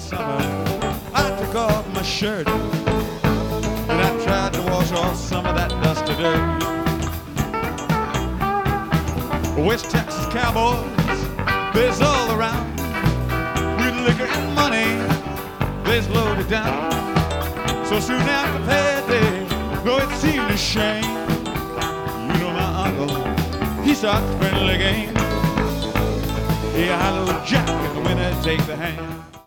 summer, I took off my shirt and I tried to wash off some of that dust of dirt. West Texas cowboys, they's all around. With liquor and money, they's loaded down. So soon after payday, though it seemed a shame, you know my uncle, he started a friendly game. He had a little jack and the winner take the hand.